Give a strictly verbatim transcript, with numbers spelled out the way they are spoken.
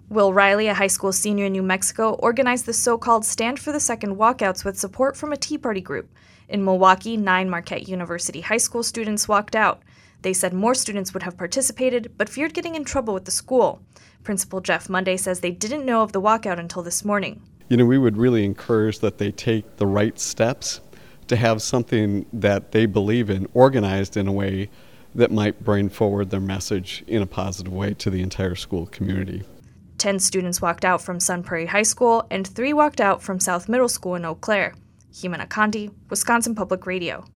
Will Riley, a high school senior in New Mexico, organized the so-called Stand for the Second walkouts with support from a Tea Party group. In Milwaukee, nine Marquette University high school students walked out. They said more students would have participated, but feared getting in trouble with the school. Principal Jeff Monday says they didn't know of the walkout until this morning. You know, we would really encourage that they take the right steps to have something that they believe in organized in a way that might bring forward their message in a positive way to the entire school community. Ten students walked out from Sun Prairie High School, and three walked out from South Middle School in Eau Claire. Jimena Condi, Wisconsin Public Radio.